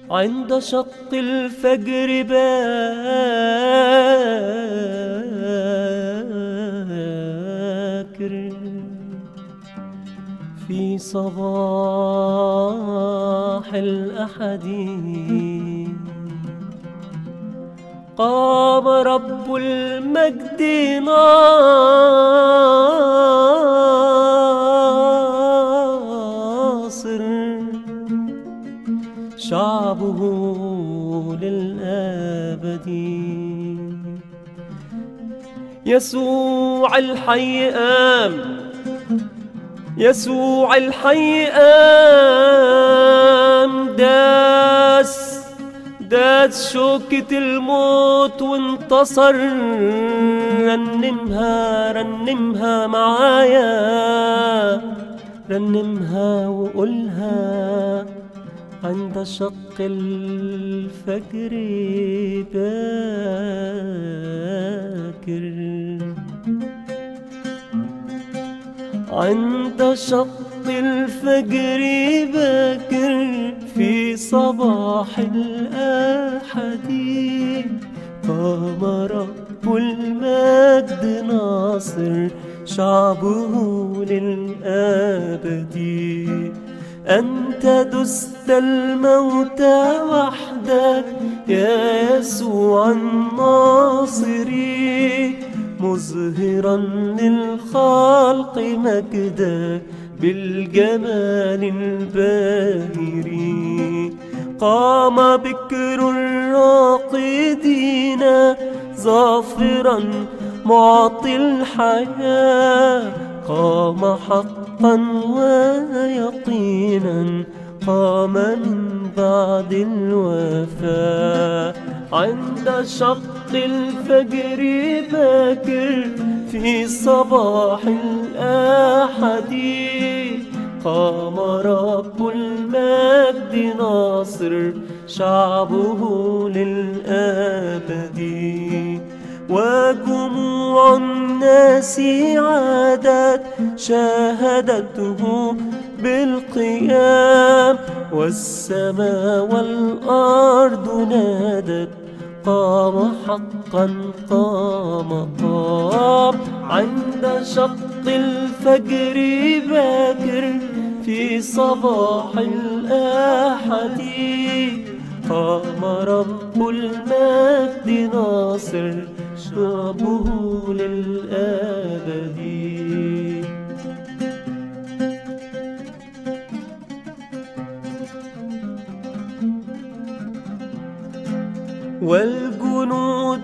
عند شق الفجر باكر في صباح الأحد قام رب المجد ناصر شعبه للأبد. يسوع الحي قام، يسوع الحي قام، داس شوكة الموت وانتصر. رنمها معايا، رنمها وقولها عند شق الفجر باكر. عند شق الفجر باكر في صباح الأحد قام رب المجد ناصر شعبه للأبد. أنت دست الموت وحدك يا يسوع الناصري، مظهرا للخلق مجدك بالجمال الباهر. قام بكر الراقدين ظافرا معطي الحياة، قام حقا ويقينا، قام من بعد الوفاة. عند شق الفجر باكر في صباح الأحد قام رب المجد ناصر شعبه للأبد. وجموع الناس عادت شاهدته بالقيام، والسماء والأرض نادت قام حقا قام. عند شق الفجر باكر في صباح الأحد قام رب المجد ناصر شعبه للأبد. والجنود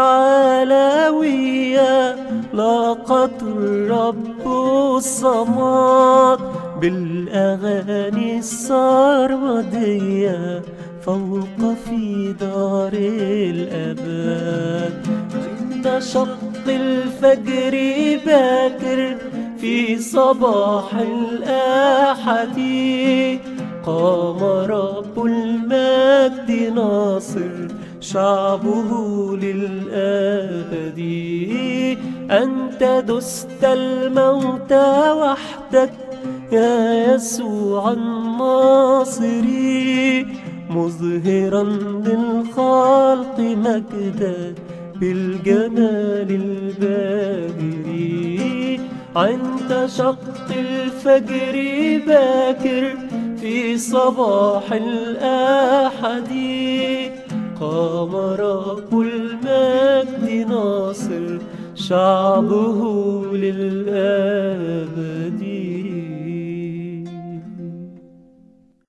العلوية لاقت الرب الصمات بالأغاني السرمدية فوق في دار الأبد. عند شق الفجر باكر في صباح الأحد قام رب المجد ناصر شعبه للأبد. أنت دست الموت وحدك يا يسوع الناصري، مظهرا للخلق مجدك بالجمال الباهر. عند شق الفجر باكر في صباح الأحد قام رب المجد ناصر شعبه للأبد.